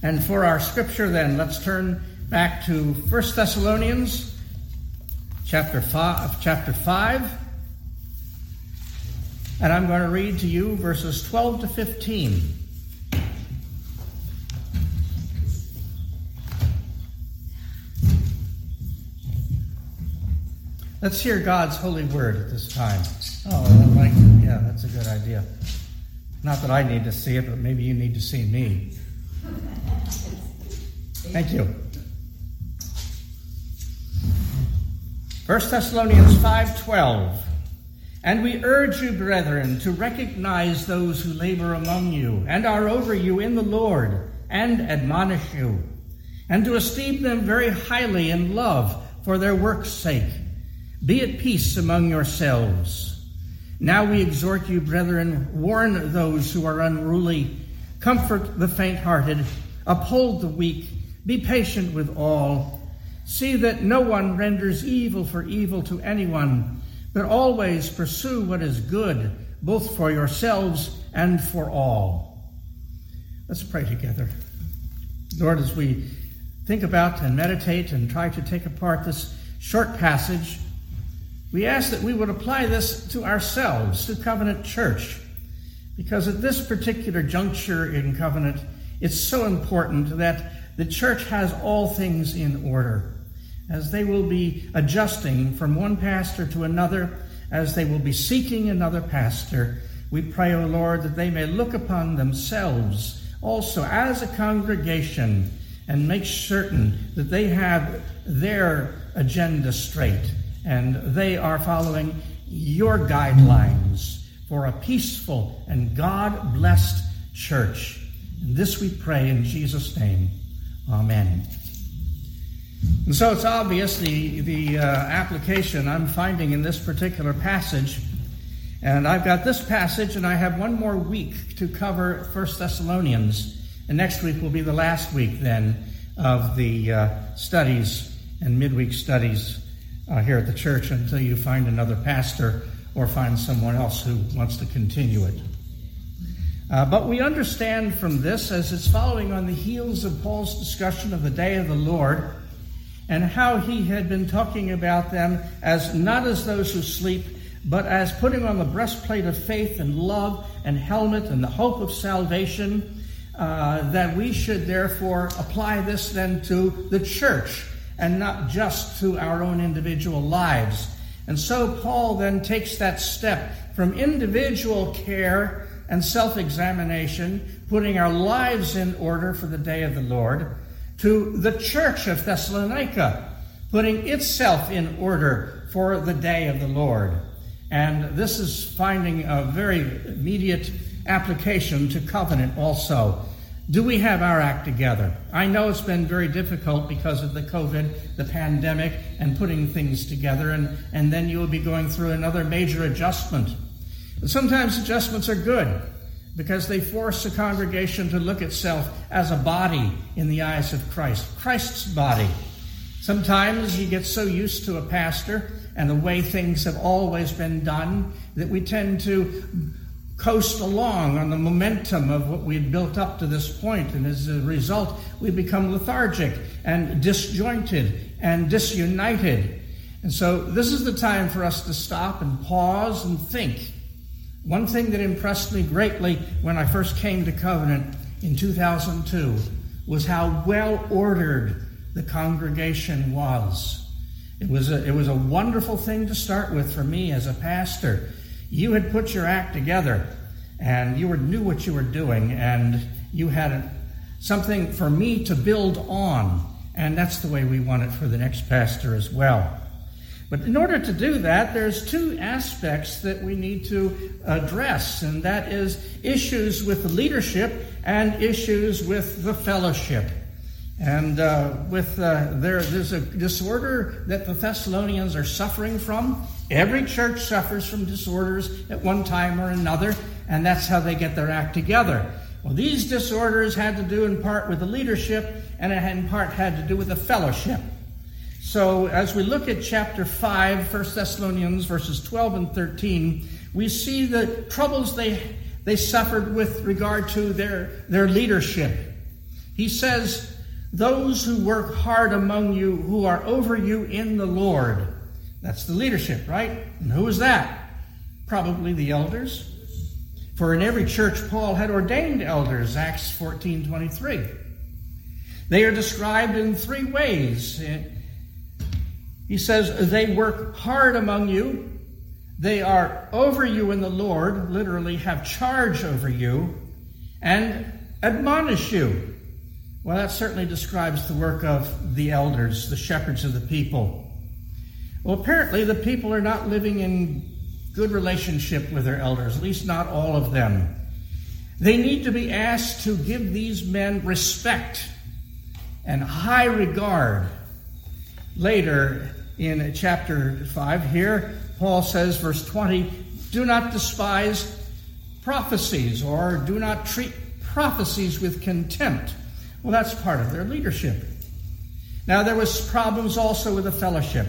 And for our scripture then, let's turn back to 1 Thessalonians chapter 5. And I'm going to read to you verses 12 to 15. Let's hear God's holy word at this time. Oh, yeah, that's a good idea. Not that I need to see it, but maybe you need to see me. Thank you. 1 Thessalonians 5:12. And we urge you, brethren, to recognize those who labor among you and are over you in the Lord and admonish you, and to esteem them very highly in love for their work's sake. Be at peace among yourselves. Now we exhort you, brethren, warn those who are unruly, comfort the faint-hearted, uphold the weak, be patient with all. See that no one renders evil for evil to anyone, but always pursue what is good, both for yourselves and for all. Let's pray together. Lord, as we think about and meditate and try to take apart this short passage, we ask that we would apply this to ourselves, to Covenant Church, because at this particular juncture in Covenant, it's so important that the church has all things in order, as they will be adjusting from one pastor to another, as they will be seeking another pastor. We pray, O Lord, that they may look upon themselves also as a congregation and make certain that they have their agenda straight and they are following your guidelines for a peaceful and God-blessed church. And this we pray in Jesus' name. Amen. And so it's obvious the application I'm finding in this particular passage. And I've got this passage, and I have one more week to cover 1 Thessalonians. And next week will be the last week then of the studies and midweek studies here at the church until you find another pastor or find someone else who wants to continue it. But we understand from this, as it's following on the heels of Paul's discussion of the day of the Lord and how he had been talking about them as not as those who sleep, but as putting on the breastplate of faith and love and helmet and the hope of salvation, that we should therefore apply this then to the church and not just to our own individual lives. And so Paul then takes that step from individual care and self-examination, putting our lives in order for the day of the Lord, to the church of Thessalonica, putting itself in order for the day of the Lord. And this is finding a very immediate application to covenant also. Do we have our act together? I know it's been very difficult because of the COVID, the pandemic, and putting things together, and then you will be going through another major adjustment. But sometimes adjustments are good because they force a congregation to look itself as a body in the eyes of Christ, Christ's body. Sometimes you get so used to a pastor and the way things have always been done that we tend to coast along on the momentum of what we had built up to this point, and as a result, we become lethargic and disjointed and disunited. And so this is the time for us to stop and pause and think. One thing that impressed me greatly when I first came to Covenant in 2002 was how well ordered the congregation was. It was a wonderful thing to start with for me as a pastor. You had put your act together, and you knew what you were doing, and you had something for me to build on, and that's the way we want it for the next pastor as well. But in order to do that, there's two aspects that we need to address, and that is issues with the leadership and issues with the fellowship. And there's a disorder that the Thessalonians are suffering from. Every church suffers from disorders at one time or another, and that's how they get their act together. Well, these disorders had to do in part with the leadership, and it in part had to do with the fellowship. So as we look at chapter 5, 1 Thessalonians, verses 12 and 13, we see the troubles they suffered with regard to their leadership. He says, those who work hard among you, who are over you in the Lord. That's the leadership, right? And who is that? Probably the elders. For in every church Paul had ordained elders, Acts 14:23. They are described in three ways. He says they work hard among you, they are over you in the Lord, literally have charge over you, and admonish you. Well, that certainly describes the work of the elders, the shepherds of the people. Well, apparently the people are not living in good relationship with their elders, at least not all of them. They need to be asked to give these men respect and high regard. Later in chapter 5 here, Paul says, verse 20, do not despise prophecies, or do not treat prophecies with contempt. Well, that's part of their leadership. Now, there was problems also with the fellowship.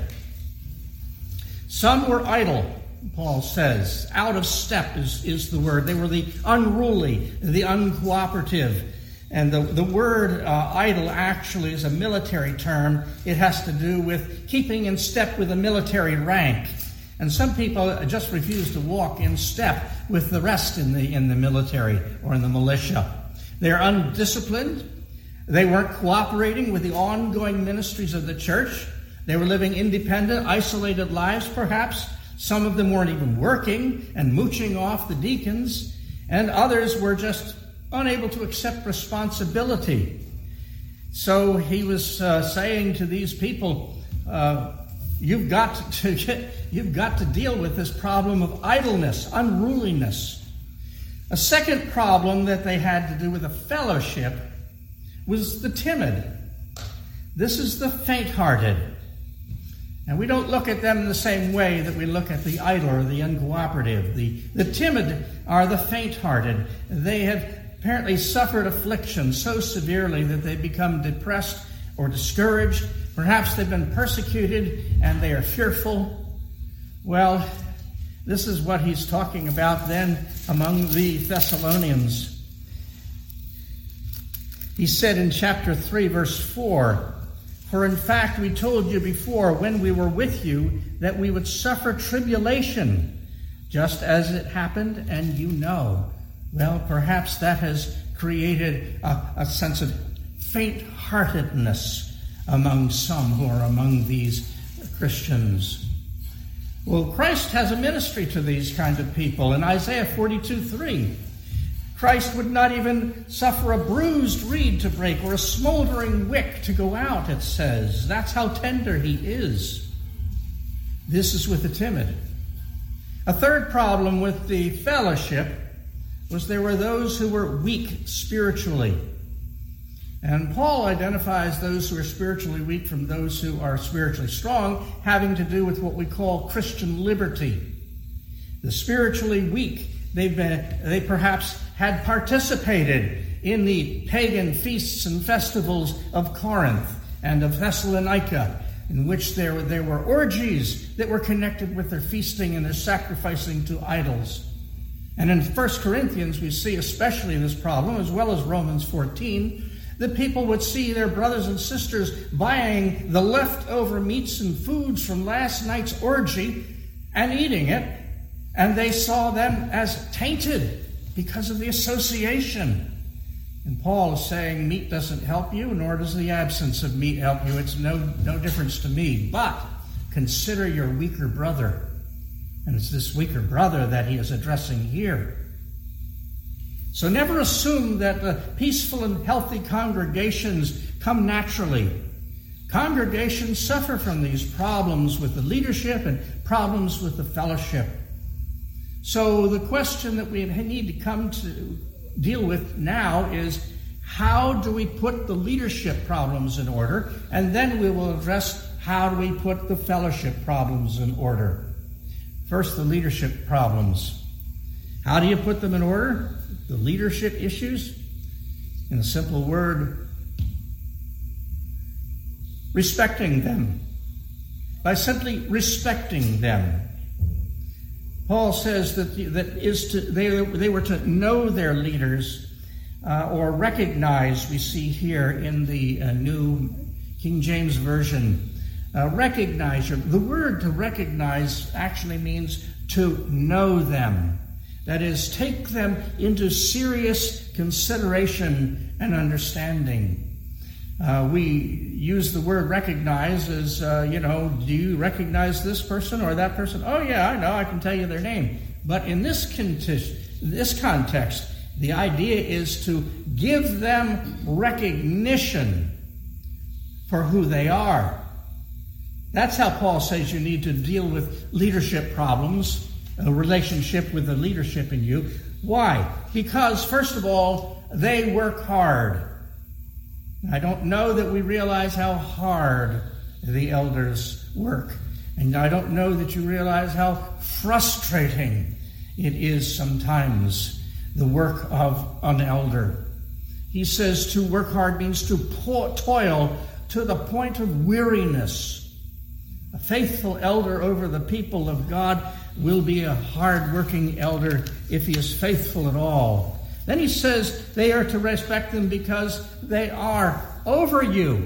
Some were idle, Paul says. Out of step is the word. They were the unruly, the uncooperative. And the word idle actually is a military term. It has to do with keeping in step with a military rank. And some people just refuse to walk in step with the rest in the military or in the militia. They're undisciplined. They weren't cooperating with the ongoing ministries of the church. They were living independent, isolated lives, perhaps. Some of them weren't even working and mooching off the deacons, and others were just unable to accept responsibility. So he was saying to these people, you've got to deal with this problem of idleness, unruliness. A second problem that they had to do with the fellowship was the timid. This is the faint-hearted. And we don't look at them in the same way that we look at the idle or the uncooperative. The timid are the faint-hearted. They have apparently suffered affliction so severely that they become depressed or discouraged. Perhaps they've been persecuted and they are fearful. Well, this is what he's talking about then among the Thessalonians. He said in chapter 3, verse 4, for in fact we told you before when we were with you that we would suffer tribulation, just as it happened, and you know. Well, perhaps that has created a sense of faint-heartedness among some who are among these Christians. Well, Christ has a ministry to these kind of people. In Isaiah 42:3, Christ would not even suffer a bruised reed to break or a smoldering wick to go out, it says. That's how tender he is. This is with the timid. A third problem with the fellowship was there were those who were weak spiritually. And Paul identifies those who are spiritually weak from those who are spiritually strong, having to do with what we call Christian liberty. The spiritually weak, they perhaps had participated in the pagan feasts and festivals of Corinth and of Thessalonica, in which there were orgies that were connected with their feasting and their sacrificing to idols. And in 1 Corinthians, we see especially this problem, as well as Romans 14, that people would see their brothers and sisters buying the leftover meats and foods from last night's orgy and eating it, and they saw them as tainted because of the association. And Paul is saying meat doesn't help you, nor does the absence of meat help you. It's no difference to me. But consider your weaker brother. And it's this weaker brother that he is addressing here. So never assume that the peaceful and healthy congregations come naturally. Congregations suffer from these problems with the leadership and problems with the fellowship. So the question that we need to come to deal with now is, how do we put the leadership problems in order? And then we will address how do we put the fellowship problems in order. First, the leadership problems. How do you put them in order? The leadership issues? In a simple word, respecting them. By simply respecting them. Paul says that they were to know their leaders or recognize, we see here in the New King James Version. Recognize. The word to recognize actually means to know them. That is, take them into serious consideration and understanding. We use the word recognize as, do you recognize this person or that person? Oh, yeah, I know, I can tell you their name. But in this context, the idea is to give them recognition for who they are. That's how Paul says you need to deal with leadership problems, a relationship with the leadership in you. Why? Because, first of all, they work hard. I don't know that we realize how hard the elders work. And I don't know that you realize how frustrating it is sometimes, the work of an elder. He says to work hard means to toil to the point of weariness. A faithful elder over the people of God will be a hard-working elder if he is faithful at all. Then he says they are to respect them because they are over you.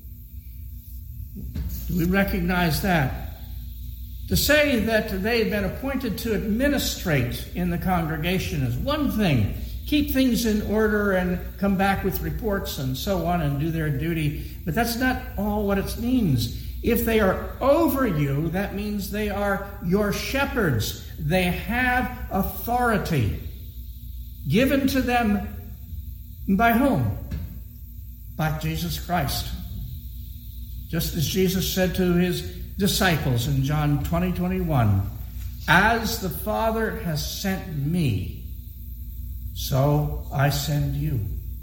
Do we recognize that? To say that they've been appointed to administrate in the congregation is one thing. Keep things in order and come back with reports and so on and do their duty. But that's not all what it means. If they are over you, that means they are your shepherds. They have authority given to them by whom? By Jesus Christ. Just as Jesus said to his disciples in John 20:21, as the Father has sent me, so I send you.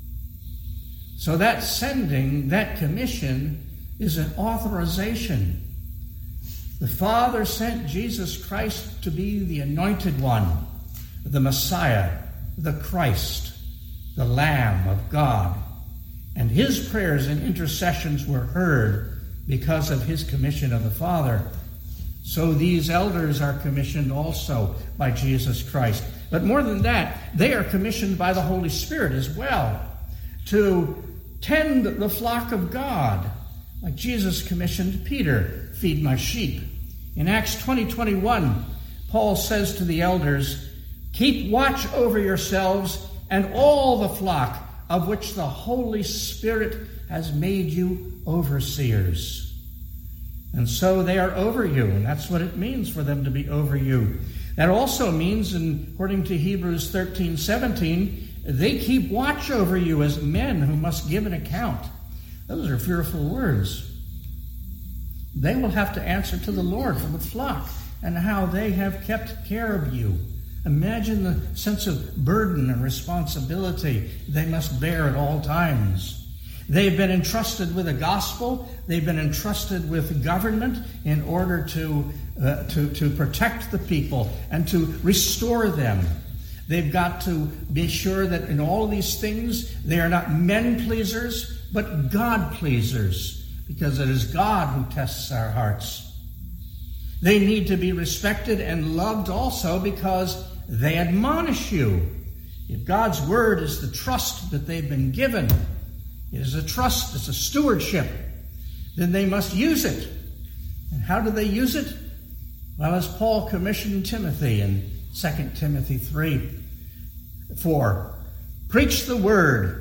So that sending, that commission, is an authorization. The Father sent Jesus Christ to be the anointed one, the Messiah, the Christ, the Lamb of God. And his prayers and intercessions were heard because of his commission of the Father. So these elders are commissioned also by Jesus Christ. But more than that, they are commissioned by the Holy Spirit as well to tend the flock of God, like Jesus commissioned Peter, feed my sheep. In Acts 20:21, Paul says to the elders, keep watch over yourselves and all the flock of which the Holy Spirit has made you overseers. And so they are over you, and that's what it means for them to be over you. That also means, according to Hebrews 13:17, they keep watch over you as men who must give an account. Those are fearful words. They will have to answer to the Lord for the flock and how they have kept care of you. Imagine the sense of burden and responsibility they must bear at all times. They've been entrusted with a gospel. They've been entrusted with government in order to protect the people and to restore them. They've got to be sure that in all of these things they are not men pleasers, but God pleasers, because it is God who tests our hearts. They need to be respected and loved also because they admonish you. If God's word is the trust that they've been given, it is a trust, it's a stewardship, then they must use it. And how do they use it? Well, as Paul commissioned Timothy in 2 Timothy 3:4, preach the word.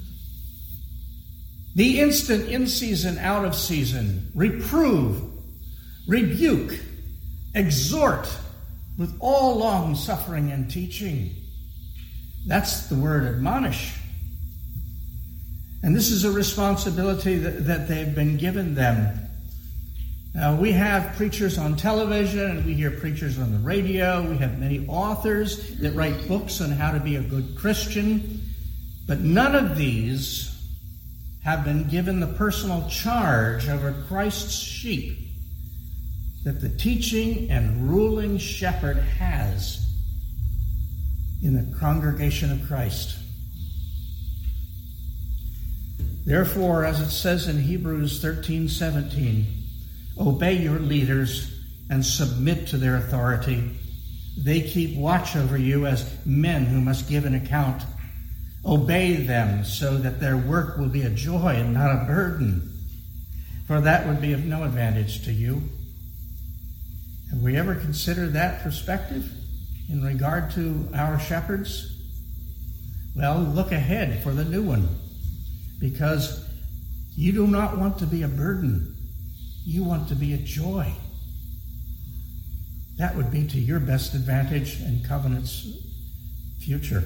Be instant in season, out of season. Reprove, rebuke, exhort with all long suffering and teaching. That's the word admonish. And this is a responsibility that they've been given them. Now, we have preachers on television, and we hear preachers on the radio. We have many authors that write books on how to be a good Christian. But none of these have been given the personal charge over Christ's sheep that the teaching and ruling shepherd has in the congregation of Christ. Therefore, as it says in Hebrews 13:17, obey your leaders and submit to their authority. They keep watch over you as men who must give an account. Obey them so that their work will be a joy and not a burden, for that would be of no advantage to you. Have we ever considered that perspective in regard to our shepherds? Well, look ahead for the new one, because you do not want to be a burden. You want to be a joy. That would be to your best advantage and Covenant's future.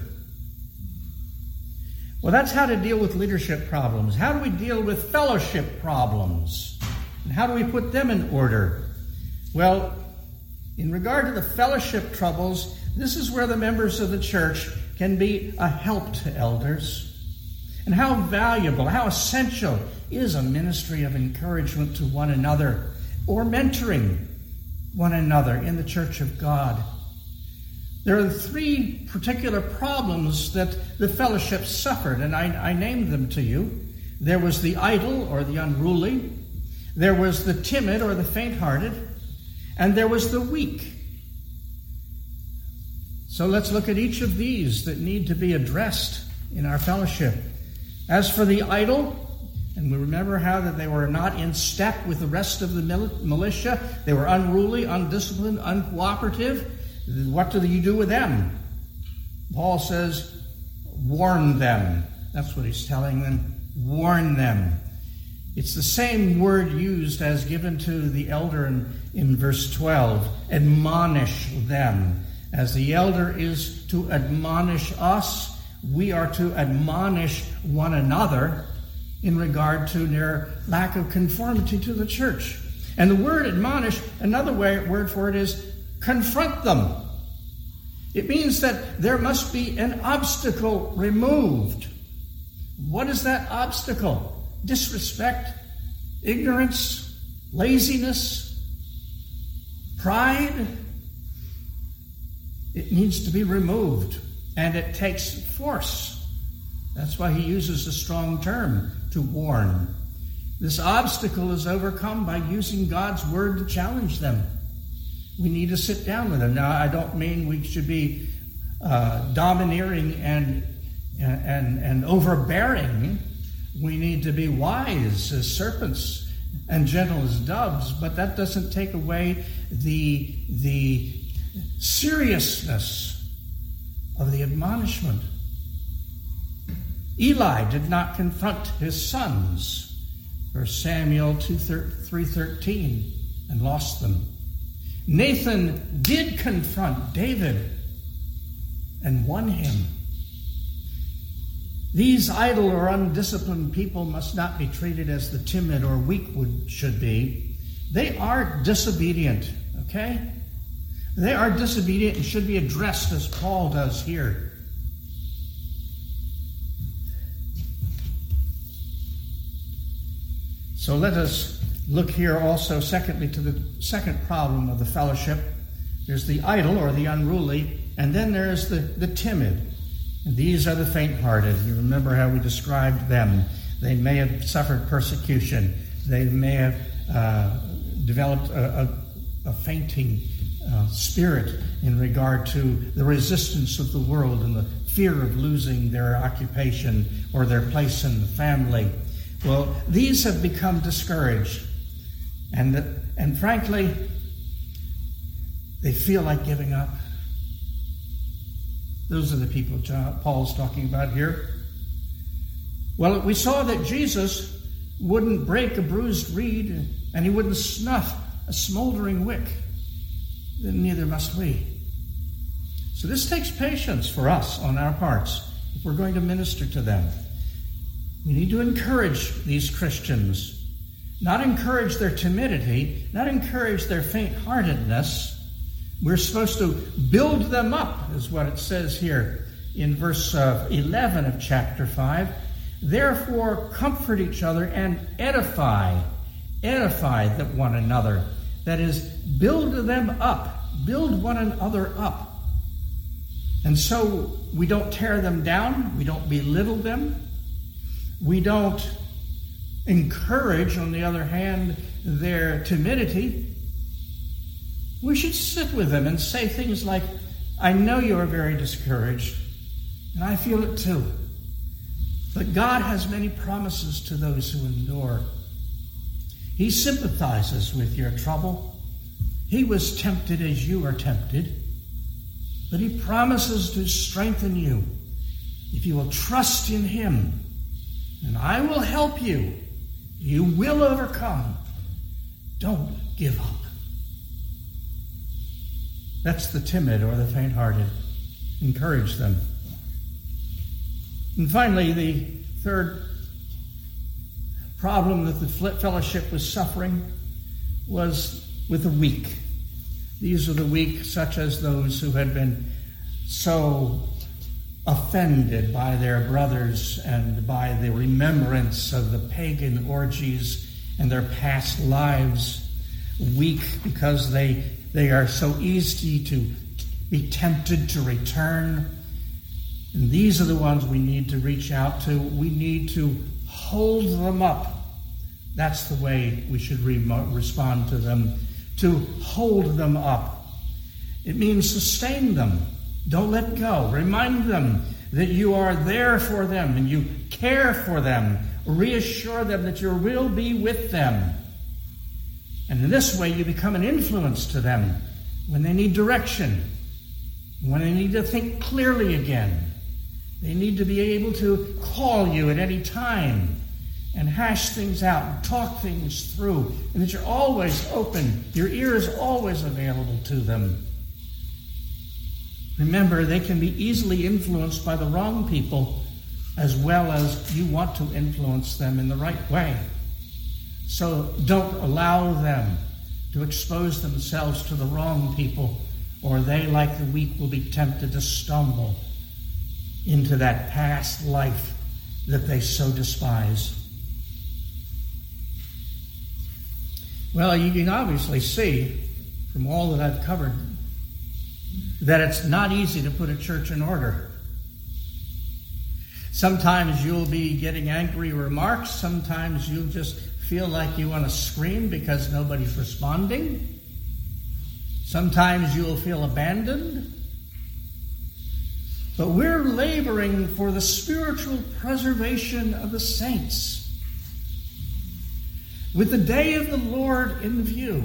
Well, that's how to deal with leadership problems. How do we deal with fellowship problems? And how do we put them in order? Well, in regard to the fellowship troubles, this is where the members of the church can be a help to elders. And how valuable, how essential is a ministry of encouragement to one another, or mentoring one another in the church of God. There are three particular problems that the fellowship suffered, and I named them to you. There was the idle or the unruly, there was the timid or the faint-hearted, and there was the weak. So let's look at each of these that need to be addressed in our fellowship. As for the idle, and we remember how that they were not in step with the rest of the militia. They were unruly, undisciplined, uncooperative. What do you do with them? Paul says, warn them. That's what he's telling them. Warn them. It's the same word used as given to the elder in verse 12. Admonish them. As the elder is to admonish us, we are to admonish one another in regard to their lack of conformity to the church. And the word admonish, another word for it is confront them. It means that there must be an obstacle removed. What is that obstacle? Disrespect, ignorance, laziness, pride. It needs to be removed, and it takes force. That's why he uses a strong term, to warn. This obstacle is overcome by using God's word to challenge them. We need to sit down with them. Now, I don't mean we should be domineering and overbearing. We need to be wise as serpents and gentle as doves, but that doesn't take away the seriousness of the admonishment. Eli did not confront his sons, 1 Samuel 3:13, and lost them. Nathan did confront David and won him. These idle or undisciplined people must not be treated as the timid or weak should be. They are disobedient, okay? They are disobedient and should be addressed as Paul does here. So let us look here also, secondly, to the second problem of the fellowship. There's the idle or the unruly, and then there's the timid. And these are the faint-hearted. You remember how we described them. They may have suffered persecution. They may have developed a fainting spirit in regard to the resistance of the world and the fear of losing their occupation or their place in the family. Well, these have become discouraged. And frankly, they feel like giving up. Those are the people Paul's talking about here. Well, we saw that Jesus wouldn't break a bruised reed, and he wouldn't snuff a smoldering wick. Then neither must we. So this takes patience for us on our parts if we're going to minister to them. We need to encourage these Christians, not encourage their timidity, not encourage their faint-heartedness. We're supposed to build them up, is what it says here in verse 11 of chapter 5. Therefore, comfort each other and edify one another. That is, build them up, build one another up. And so we don't tear them down, we don't belittle them, we don't encourage, on the other hand, their timidity. We should sit with them and say things like, I know you are very discouraged, and I feel it too. But God has many promises to those who endure. He sympathizes with your trouble. He was tempted as you are tempted, but he promises to strengthen you if you will trust in him. And I will help you. You will overcome. Don't give up. That's the timid or the faint-hearted. Encourage them. And finally, the third problem that the fellowship was suffering was with the weak. These are the weak, such as those who had been so offended by their brothers and by the remembrance of the pagan orgies and their past lives. Weak because they are so easy to be tempted to return. And these are the ones we need to reach out to. We need to hold them up. That's the way we should respond to them, to hold them up. It means sustain them. Don't let go. Remind them that you are there for them and you care for them. Reassure them that you will be with them. And in this way, you become an influence to them when they need direction, when they need to think clearly again. They need to be able to call you at any time and hash things out and talk things through, and that you're always open, your ear is always available to them. Remember, they can be easily influenced by the wrong people as well as you want to influence them in the right way. So don't allow them to expose themselves to the wrong people, or they, like the weak, will be tempted to stumble into that past life that they so despise. Well, you can obviously see from all that I've covered that it's not easy to put a church in order. Sometimes you'll be getting angry remarks. Sometimes you'll just feel like you want to scream because nobody's responding. Sometimes you'll feel abandoned. But we're laboring for the spiritual preservation of the saints, with the day of the Lord in view.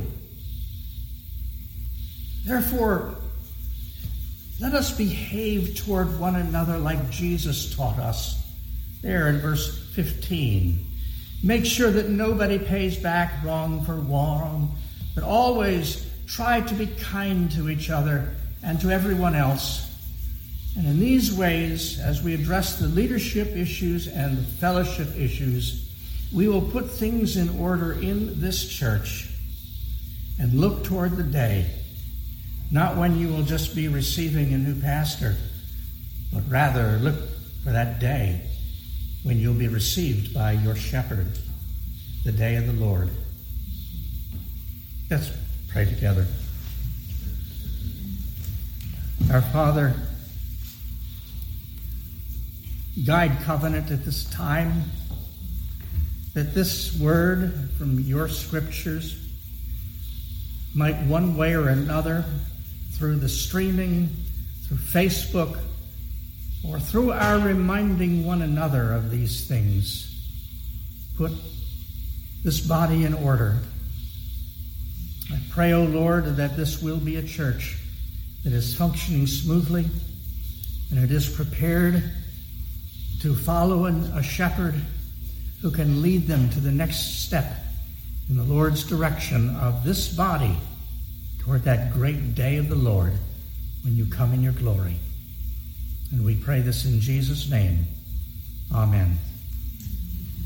Therefore, let us behave toward one another like Jesus taught us. There in verse 15. Make sure that nobody pays back wrong for wrong, but always try to be kind to each other and to everyone else. And in these ways, as we address the leadership issues and the fellowship issues, we will put things in order in this church and look toward the day, not when you will just be receiving a new pastor, but rather look for that day when you'll be received by your shepherd, the day of the Lord. Let's pray together. Our Father, guide Covenant at this time, that this word from your scriptures might one way or another, through the streaming, through Facebook, or through our reminding one another of these things, put this body in order. I pray, O Lord, that this will be a church that is functioning smoothly and it is prepared to follow a shepherd who can lead them to the next step in the Lord's direction of this body toward that great day of the Lord when you come in your glory. And we pray this in Jesus' name. Amen.